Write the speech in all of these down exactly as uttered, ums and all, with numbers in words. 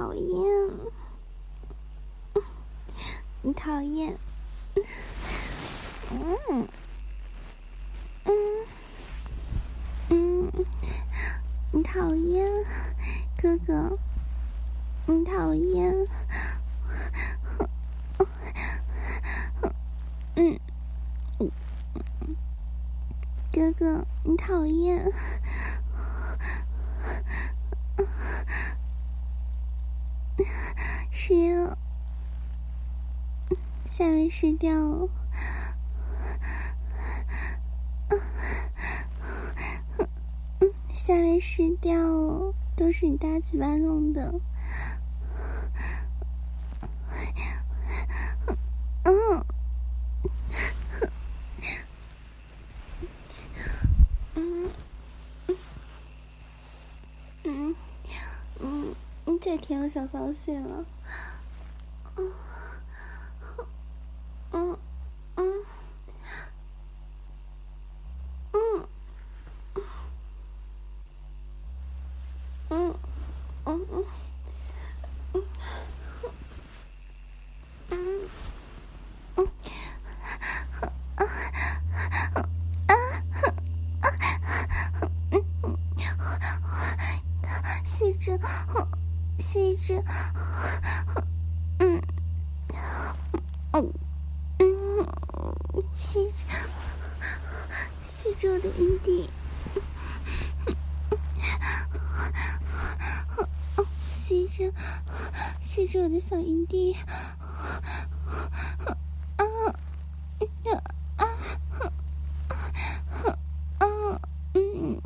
讨厌，你讨厌，嗯嗯嗯，你讨厌，哥哥，你讨厌，嗯，哥哥，你讨厌。是啊，下面湿掉了，下面湿掉了，都是你大嘴巴弄的。嗯，嗯，嗯，嗯，你太舔我小骚穴了。嗯，嗯，嗯，嗯，嗯，嗯，嗯，嗯，嗯，细致，细致，嗯，嗯，嗯，细致，细致我的阴蒂，细致，细致我的小阴蒂，啊，啊，啊，嗯，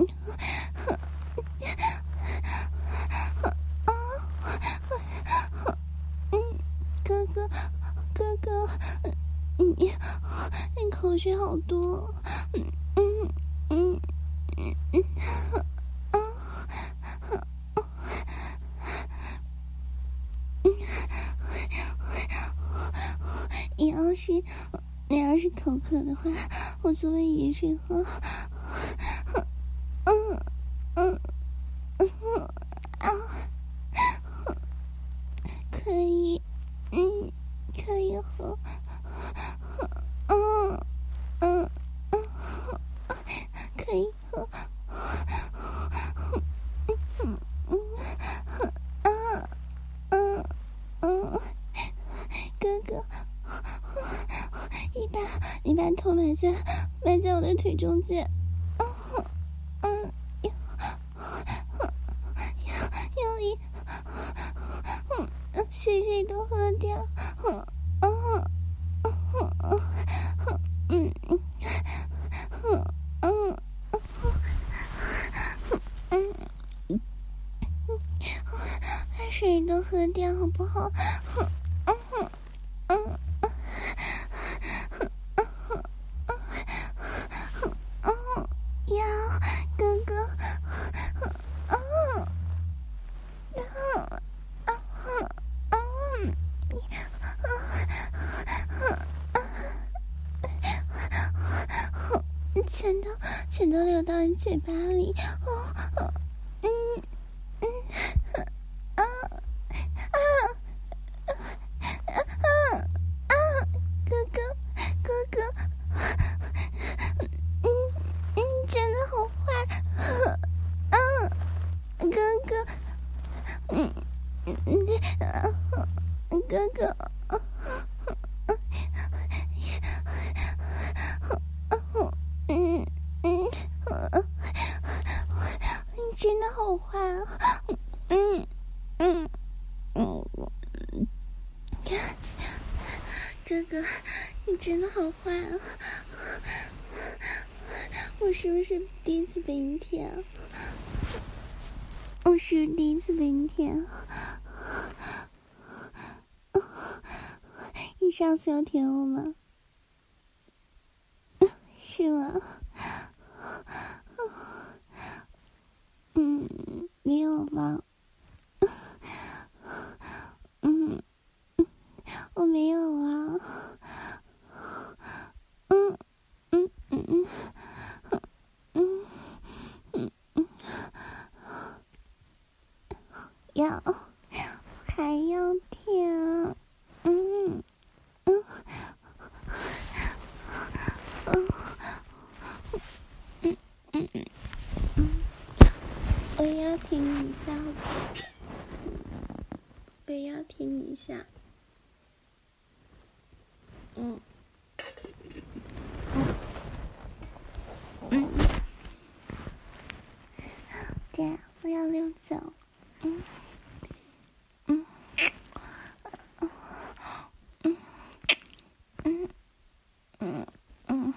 哥哥，哥哥，你你口水好多，嗯嗯嗯嗯嗯啊你要是你要是口渴的话，我就喂盐水喝。嗯嗯嗯啊，可以，嗯，可以喝。嗯嗯嗯，可以喝。嗯嗯啊嗯嗯，哥哥，你把你把头埋在埋在我的腿中间。嗯嗯，用力，嗯，水水都喝掉。嗯嗯嗯嗯嗯嗯嗯嗯，把水都喝掉好不好？嗯嗯嗯嗯，呀，哥哥，嗯嗯嗯嗯，全都全都流到你嘴巴里。哦，嗯嗯啊啊啊啊！哥哥，哥哥，嗯嗯，真的好坏。嗯，哥哥，嗯嗯嗯，哥哥，嗯嗯，你真的好坏啊！嗯嗯嗯，哥哥，你真的好坏啊！我是不是第一次被你舔啊？我是第一次被你舔。你上次要舔我吗？是吗？嗯，没有吗？嗯，我没有啊。嗯嗯嗯嗯嗯嗯嗯，要也要舔你一下，好不好？我也要舔你一下。嗯。嗯。对，我要溜走。嗯。嗯。嗯。嗯。嗯。嗯。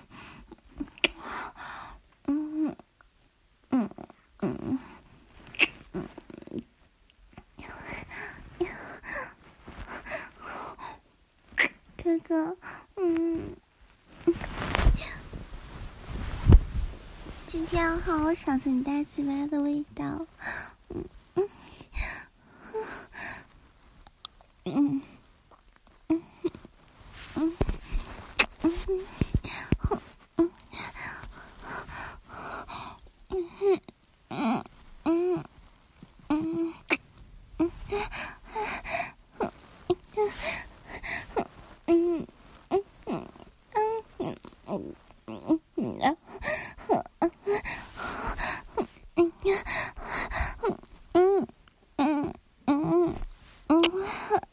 嗯。嗯。嗯。哥哥，嗯，今天要好好享受你大鸡巴的味道，嗯嗯嗯嗯嗯嗯嗯嗯嗯嗯嗯。嗯嗯嗯嗯嗯嗯嗯啊，嗯嗯嗯嗯嗯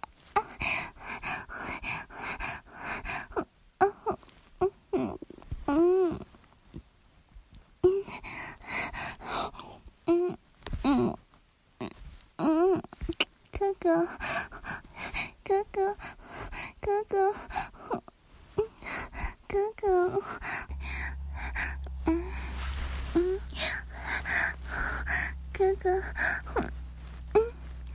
嗯嗯嗯嗯，哥哥，哥哥，哥哥，哥哥，嗯嗯，哥哥，嗯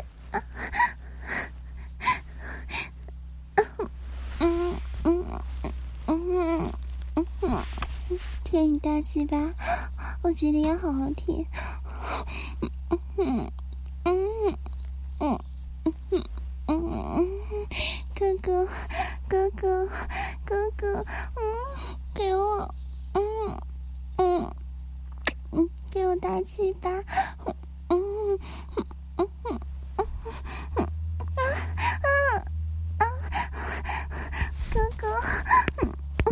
嗯嗯嗯嗯，舔你大鸡巴，我今天要好好舔。嗯嗯嗯嗯嗯，哥哥，哥哥，哥哥，嗯，给我，嗯嗯嗯，给我大鸡巴，嗯嗯嗯嗯啊啊，哥哥，嗯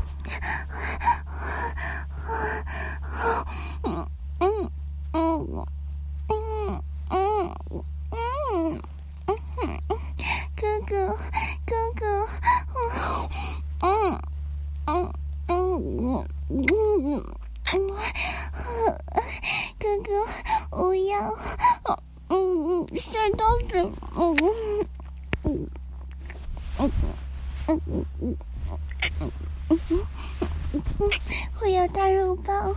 嗯嗯嗯嗯嗯嗯嗯，哥哥，哥哥，嗯嗯嗯嗯嗯嗯，哥哥，我要，嗯嗯，晒到什么？嗯嗯嗯嗯嗯嗯嗯嗯，我要大肉棒。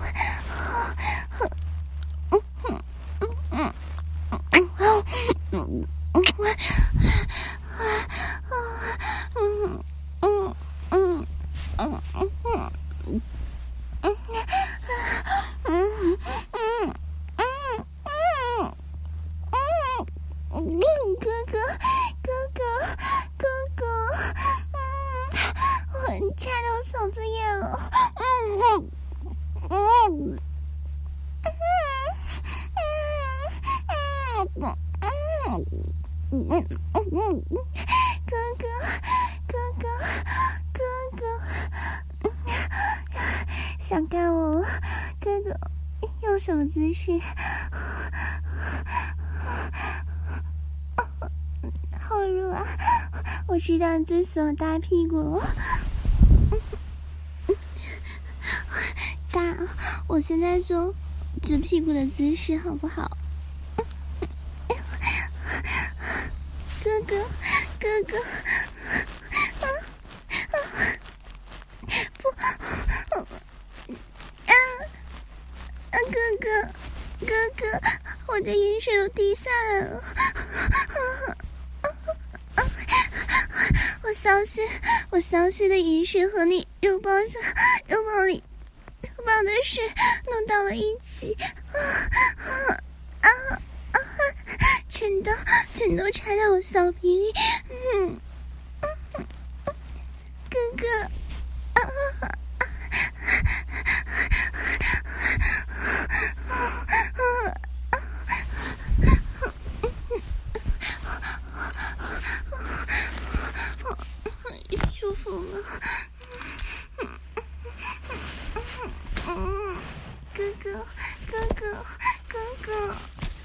嗯嗯嗯嗯嗯嗯嗯嗯嗯嗯嗯嗯嗯嗯嗯嗯，哥哥，哥哥，哥哥，嗯，我很掐到嗓子眼了，嗯嗯嗯嗯嗯嗯嗯嗯，哥哥，哥哥，哥哥，想干我了，哥哥，用什么姿势？好热啊！我知道你最喜欢大屁股了。大，我现在就直屁股的姿势，好不好？哥哥，哥哥，啊啊！不，啊啊！哥哥，哥哥，我的饮水都滴下来了。我消失，我消失的饮水和你肉包上、肉包里、肉包的水弄到了一起，啊啊啊啊！全都全都插到我小鼻里，嗯嗯，哥哥，啊啊啊！舒服了，嗯，哥哥，哥哥，哥哥。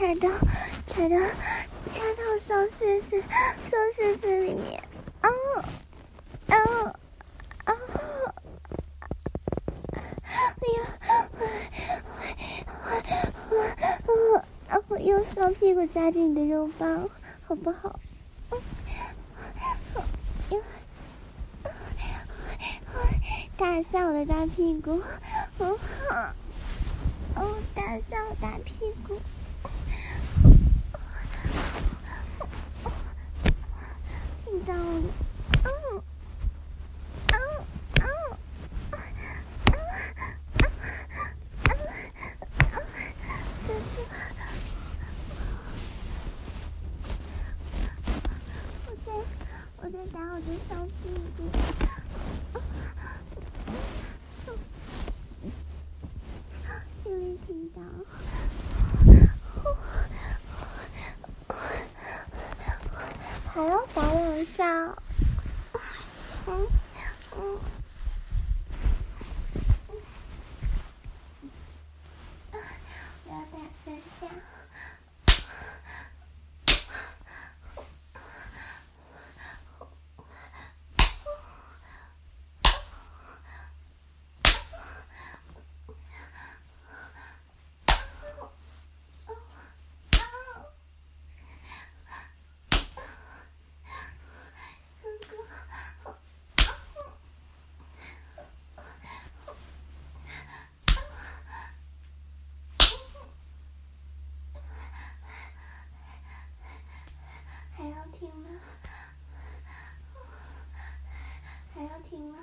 插到插到插到小穴穴小穴穴里面，啊啊啊！哎呀，我我我用小屁股夹着你的肉棒，好不好？打下我的大屁股，哦，哦，打下我大屁股。听到了，嗯，嗯，嗯，嗯，嗯，嗯，嗯，我在，我在打我的小屁股。因为听到，还要打两下，嗯嗯，我要打三下。还要停吗？还要停吗？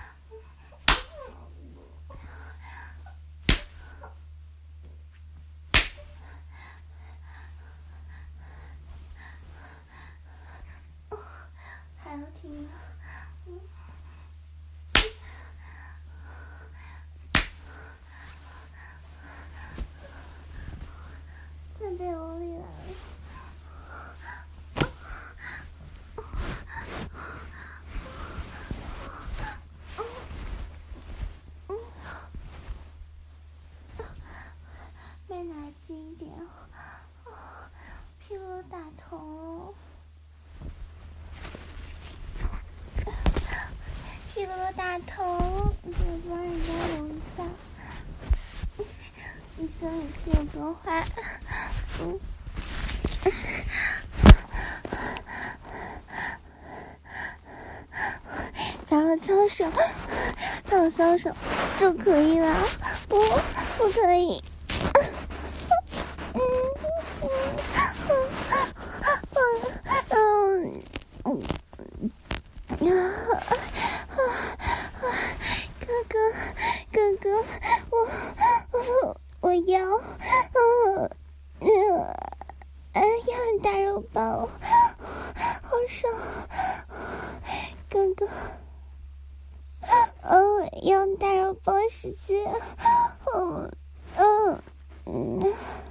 还要停吗？在被窝里来了。再拿近一点，屁股都打痛，屁股都打痛，你给我帮人家揉一下。你说你是有多坏？嗯。打我小手，打我小手就可以了，不，不可以。嗯嗯嗯嗯嗯，哥哥哥哥，我我我要，嗯嗯，哎呀，大肉包，好爽，哥哥。嗯，要大肉包时间，嗯嗯嗯，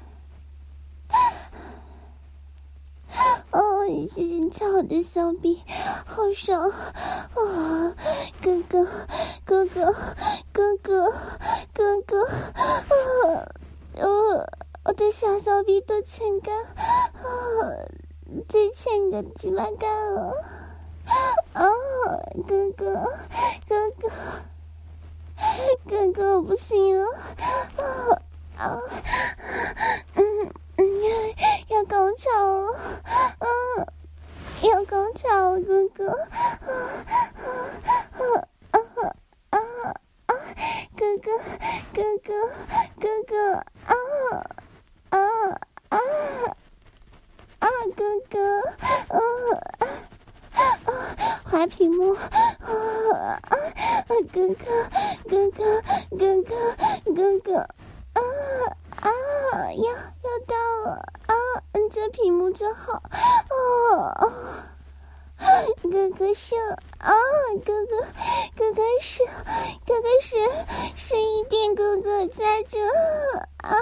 哦，谢谢你敲我的小臂，好爽，哦，哥哥哥哥哥哥哥哥，哦哦，我的小小臂都全干，哦，最欠你的鸡巴干了。哦，哥哥，哥哥，哥哥，我不行了，啊啊，嗯嗯，要要高潮了，嗯，要高潮了，哥哥，啊啊啊啊啊，哥哥，哥哥，哥哥，啊啊啊啊，哥哥，啊。滑屏幕，啊啊！哥哥，哥哥，哥哥，哥哥，啊啊！要要到了啊！摁着屏幕就好。哦，哥哥是啊，哥哥，哥哥是，哥哥是是一点，哥哥在这啊，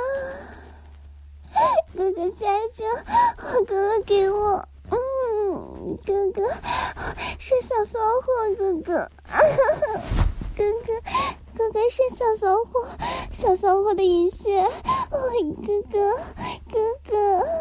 哥哥在这，哥哥给我。嗯，哥哥是小骚货，哥哥，啊、哥哥，哥哥是小骚货，小骚货的饮血，哦，哥哥，哥哥，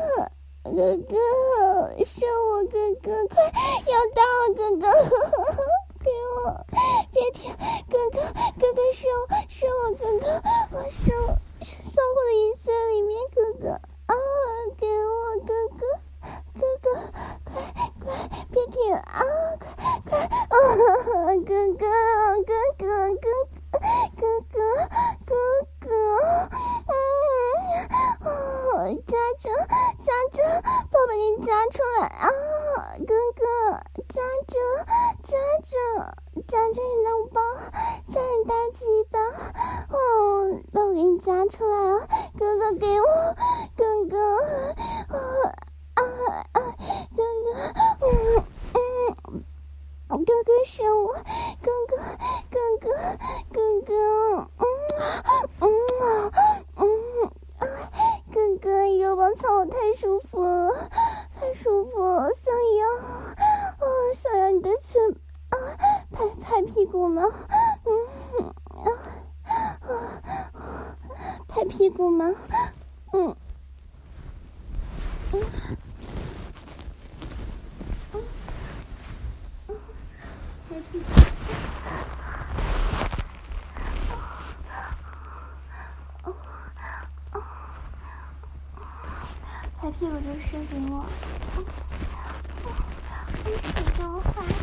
哥哥，射我哥哥，快要到了哥哥，给我，别停，哥哥，哥哥射我，射我哥哥，我射我，骚货的银色里面，哥哥啊，给我哥哥，哥哥，快快别停啊，快快啊，哥哥，哥哥，哥哥，哥哥，哥哥，嗯，哦，夹着，夹着，宝宝你夹出来啊，哥哥，夹着，夹着，夹着你的包，夹你大鸡巴，哦，宝宝给你夹出来啊，哥哥给我，哥哥，啊啊啊，哥哥，嗯嗯。哥哥是我，哥哥，哥哥，哥哥，嗯嗯嗯，哥哥，你肉棒操我太舒服了，太舒服了，想要，啊，想要你的拳啊，拍拍屁股吗？嗯啊啊，拍屁股吗？嗯嗯。拍屁股就射紧我，你手给我画。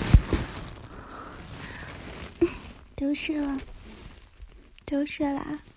都射了，都射了啊！